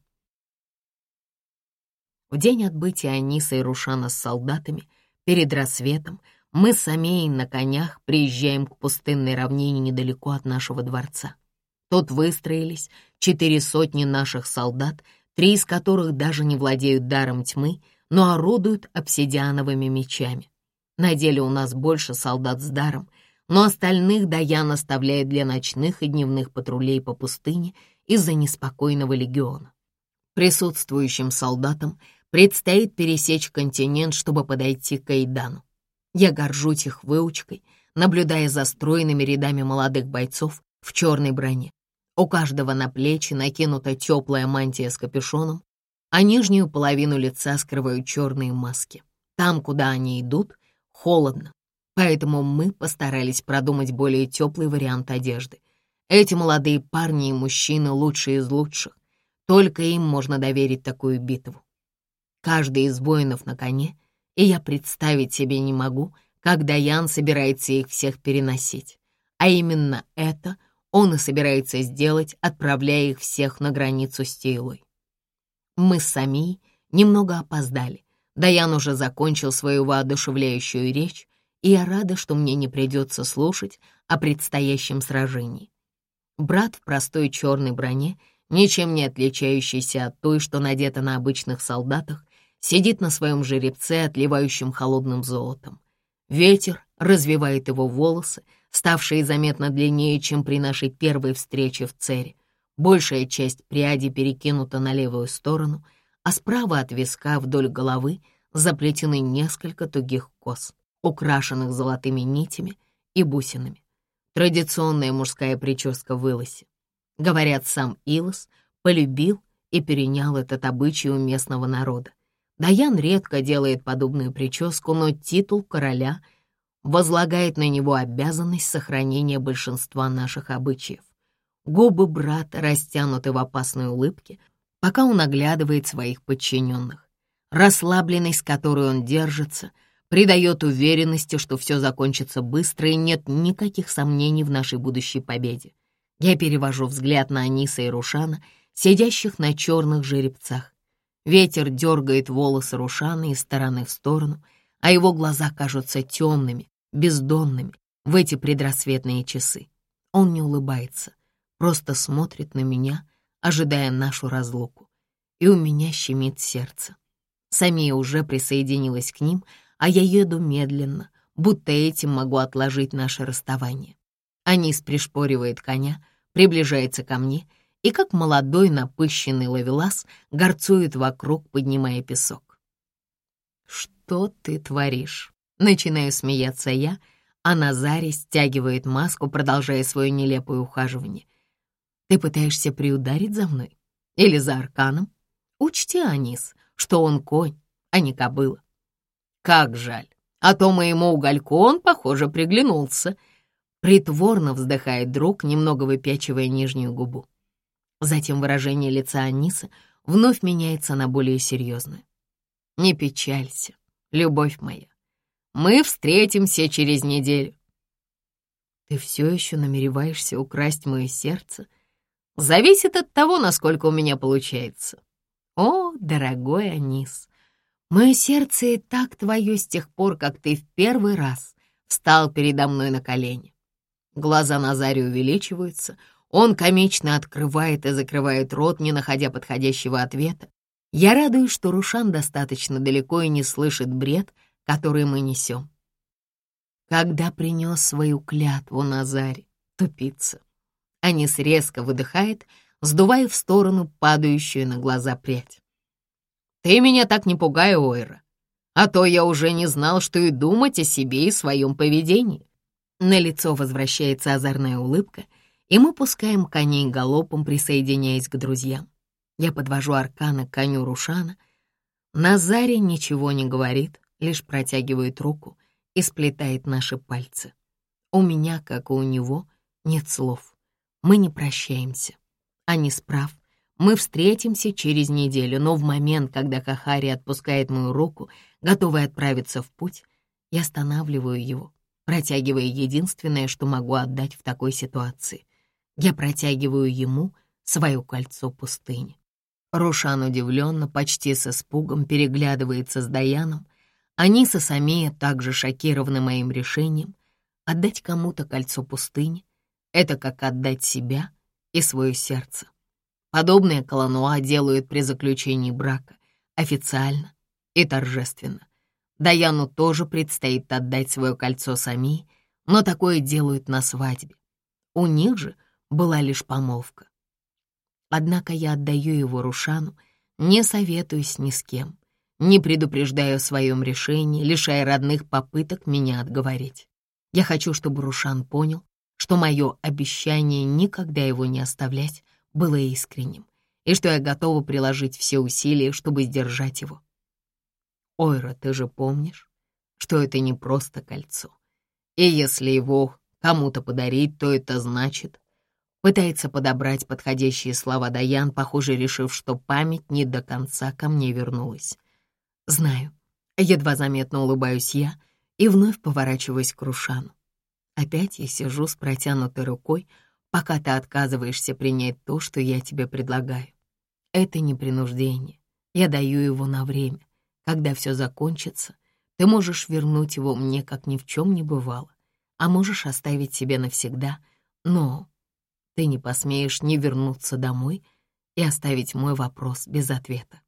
В день отбытия Аниса и Рушана с солдатами перед рассветом мы с Амеей на конях приезжаем к пустынной равнине недалеко от нашего дворца. Тут выстроились четыре сотни наших солдат, три из которых даже не владеют даром тьмы, но орудуют обсидиановыми мечами. На деле у нас больше солдат с даром, но остальных Даян оставляет для ночных и дневных патрулей по пустыне из-за неспокойного легиона. Присутствующим солдатам предстоит пересечь континент, чтобы подойти к Эйдану. Я горжусь их выучкой, наблюдая за стройными рядами молодых бойцов в черной броне. У каждого на плечи накинута теплая мантия с капюшоном, а нижнюю половину лица скрывают черные маски. Там, куда они идут, холодно, поэтому мы постарались продумать более теплый вариант одежды. Эти молодые парни и мужчины лучшие из лучших. Только им можно доверить такую битву. Каждый из воинов на коне, и я представить себе не могу, как Даян собирается их всех переносить. А именно это он и собирается сделать, отправляя их всех на границу с Тейлой. Мы с Самией немного опоздали. Даян уже закончил свою воодушевляющую речь, и я рада, что мне не придется слушать о предстоящем сражении. Брат в простой черной броне, ничем не отличающийся от той, что надета на обычных солдатах, сидит на своем жеребце, отливающем холодным золотом. Ветер развивает его волосы, ставшие заметно длиннее, чем при нашей первой встрече в Цере. Большая часть пряди перекинута на левую сторону, а справа от виска вдоль головы заплетены несколько тугих кос, украшенных золотыми нитями и бусинами. Традиционная мужская прическа в Илосе. Говорят, сам Илос полюбил и перенял этот обычай у местного народа. Даян редко делает подобную прическу, но титул короля возлагает на него обязанность сохранения большинства наших обычаев. Губы брата растянуты в опасной улыбке, пока он оглядывает своих подчиненных. Расслабленность, с которой он держится, придает уверенности, что все закончится быстро и нет никаких сомнений в нашей будущей победе. Я перевожу взгляд на Аниса и Рушана, сидящих на черных жеребцах. Ветер дергает волосы Рушана из стороны в сторону, а его глаза кажутся темными, бездонными в эти предрассветные часы. Он не улыбается, просто смотрит на меня, ожидая нашу разлуку, и у меня щемит сердце. Самия уже присоединилась к ним, а я еду медленно, будто этим могу отложить наше расставание. Анис пришпоривает коня, приближается ко мне и, как молодой напыщенный ловелас, горцует вокруг, поднимая песок. «Что ты творишь?» Начинаю смеяться я, а Назари стягивает маску, продолжая свое нелепое ухаживание. «Ты пытаешься приударить за мной? Или за Арканом? Учти, Анис, что он конь, а не кобыла». «Как жаль, а то моему угольку он, похоже, приглянулся». Притворно вздыхает друг, немного выпячивая нижнюю губу. Затем выражение лица Аниса вновь меняется на более серьезное. «Не печалься, любовь моя. Мы встретимся через неделю». «Ты все еще намереваешься украсть мое сердце?» «Зависит от того, насколько у меня получается». «О, дорогой Анис, мое сердце и так твое с тех пор, как ты в первый раз встал передо мной на колени». Глаза Назари увеличиваются, он комично открывает и закрывает рот, не находя подходящего ответа. Я радуюсь, что Рушан достаточно далеко и не слышит бред, который мы несем. Когда принес свою клятву Назари, тупица. Анис резко выдыхает, сдувая в сторону падающую на глаза прядь. «Ты меня так не пугай, Ойра, а то я уже не знал, что и думать о себе и своем поведении». На лицо возвращается озорная улыбка, и мы пускаем коней галопом, присоединяясь к друзьям. Я подвожу Аркана к коню Рушана. Назари ничего не говорит, лишь протягивает руку и сплетает наши пальцы. У меня, как и у него, нет слов. Мы не прощаемся. Анис прав. Мы встретимся через неделю, но в момент, когда Кахари отпускает мою руку, готовый отправиться в путь, я останавливаю его, протягивая единственное, что могу отдать в такой ситуации. Я протягиваю ему свое кольцо пустыни. Рушан удивленно, почти с испугом, переглядывается с Даяном. Анис и Самия также шокированы моим решением. Отдать кому-то кольцо пустыни — это как отдать себя и свое сердце. Подобное Калануа делают при заключении брака, официально и торжественно. Даяну тоже предстоит отдать свое кольцо Самии, но такое делают на свадьбе. У них же была лишь помолвка. Однако я отдаю его Рушану, не советуюсь ни с кем, не предупреждаю о своем решении, лишая родных попыток меня отговорить. Я хочу, чтобы Рушан понял, что мое обещание никогда его не оставлять было искренним, и что я готова приложить все усилия, чтобы сдержать его. Ойра, ты же помнишь, что это не просто кольцо, и если его кому-то подарить, то это значит... Пытается подобрать подходящие слова Даян, похоже, решив, что память не до конца ко мне вернулась. Знаю, едва заметно улыбаюсь я и вновь поворачиваюсь к Рушану. Опять я сижу с протянутой рукой, пока ты отказываешься принять то, что я тебе предлагаю. Это не принуждение. Я даю его на время. Когда все закончится, ты можешь вернуть его мне, как ни в чем не бывало, а можешь оставить себе навсегда, но ты не посмеешь не вернуться домой и оставить мой вопрос без ответа.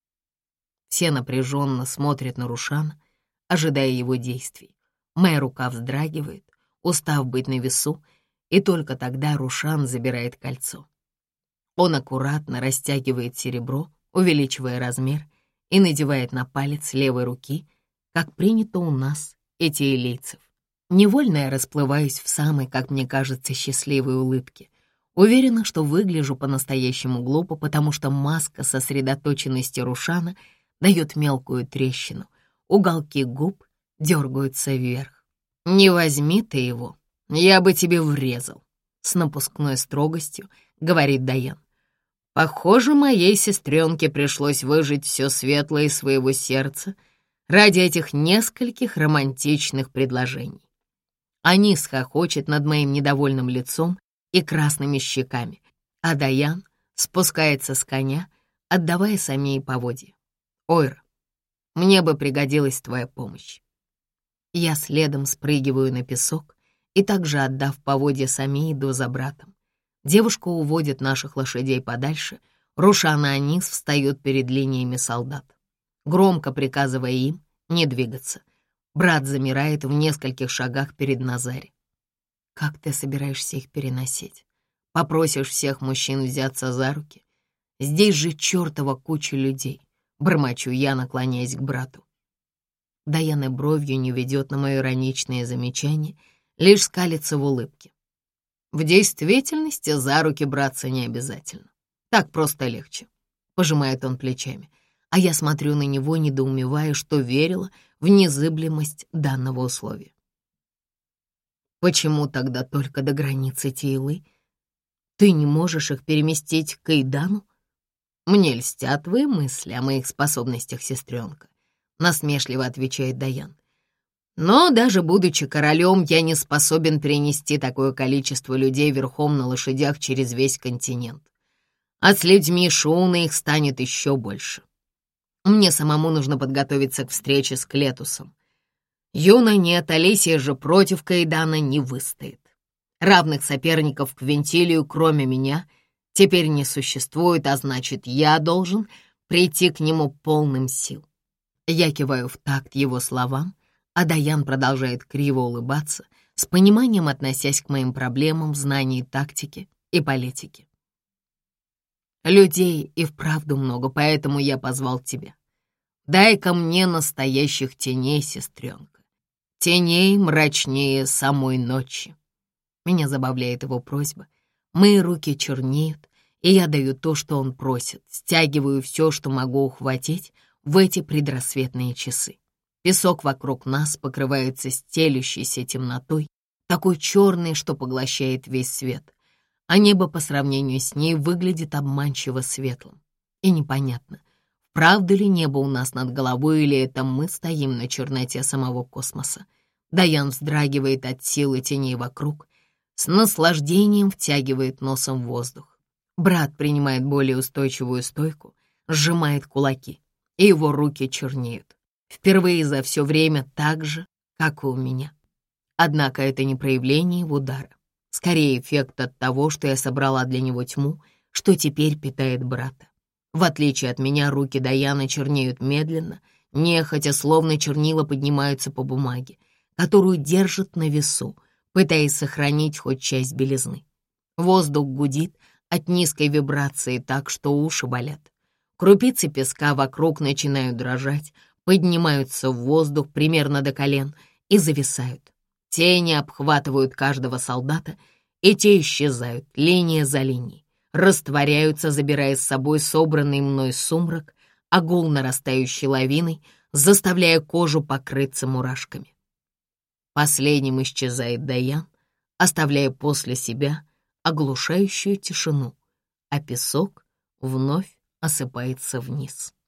Все напряженно смотрят на Рушана, ожидая его действий. Моя рука вздрагивает, устав быть на весу, и только тогда Рушан забирает кольцо. Он аккуратно растягивает серебро, увеличивая размер, и надевает на палец левой руки, как принято у нас, этиэлийцев. Невольно я расплываюсь в самой, как мне кажется, счастливой улыбке. Уверена, что выгляжу по-настоящему глупо, потому что маска сосредоточенности Рушана дает мелкую трещину. Уголки губ дергаются вверх. «Не возьми ты его, я бы тебе врезал», — с напускной строгостью говорит Даян. «Похоже, моей сестренке пришлось выжить все светлое из своего сердца ради этих нескольких романтичных предложений». Анис хохочет над моим недовольным лицом и красными щеками, а Даян спускается с коня, отдавая Самии поводья. «Ойра, мне бы пригодилась твоя помощь». Я следом спрыгиваю на песок и также, отдав поводья Самии, иду за братом. Девушка уводит наших лошадей подальше, Рушан и Анис встают перед линиями солдат. громко приказывая им не двигаться. Брат замирает в нескольких шагах перед Назари. «Как ты собираешься их переносить? Попросишь всех мужчин взяться за руки? Здесь же чертова куча людей», — бормочу я, наклоняясь к брату. Даяна бровью не ведет на мое ироничное замечание, лишь скалится в улыбке. В действительности за руки браться не обязательно. Так просто легче. Пожимает он плечами, а я смотрю на него, недоумевая, что верила в незыблемость данного условия. Почему тогда только до границы Тиилы? Ты не можешь их переместить к Эйдану? Мне льстят твои мысли о моих способностях, сестренка, насмешливо отвечает Даян. Но даже будучи королем, я не способен перенести такое количество людей верхом на лошадях через весь континент. А с людьми Шууна их станет еще больше. Мне самому нужно подготовиться к встрече с Клетусом. Юна нет, Алисия же против Каэдана не выстоит. Равных соперников к Квинтилию, кроме меня, теперь не существует, а значит, я должен прийти к нему полным сил. Я киваю в такт его словам, а Даян продолжает криво улыбаться, с пониманием относясь к моим проблемам в знании тактики и политики. Людей и вправду много, поэтому я позвал тебя. Дай-ка мне настоящих теней, сестренка. Теней мрачнее самой ночи. Меня забавляет его просьба. Мои руки чернеют, и я даю то, что он просит, стягиваю все, что могу ухватить в эти предрассветные часы. Песок вокруг нас покрывается стелющейся темнотой, такой черной, что поглощает весь свет, а небо по сравнению с ней выглядит обманчиво светлым. И непонятно, правда ли небо у нас над головой, или это мы стоим на черноте самого космоса. Даян вздрагивает от силы теней вокруг, с наслаждением втягивает носом воздух. Брат принимает более устойчивую стойку, сжимает кулаки, и его руки чернеют. Впервые за все время так же, как и у меня. Однако это не проявление его дара. Скорее эффект от того, что я собрала для него тьму, что теперь питает брата. В отличие от меня, руки Даяна чернеют медленно, нехотя, словно чернила поднимаются по бумаге, которую держат на весу, пытаясь сохранить хоть часть белизны. Воздух гудит от низкой вибрации так, что уши болят. Крупицы песка вокруг начинают дрожать, поднимаются в воздух примерно до колен и зависают. Тени обхватывают каждого солдата, и те исчезают, линия за линией, растворяются, забирая с собой собранный мной сумрак, а гул нарастающей лавиной, заставляя кожу покрыться мурашками. Последним исчезает Даян, оставляя после себя оглушающую тишину, а песок вновь осыпается вниз.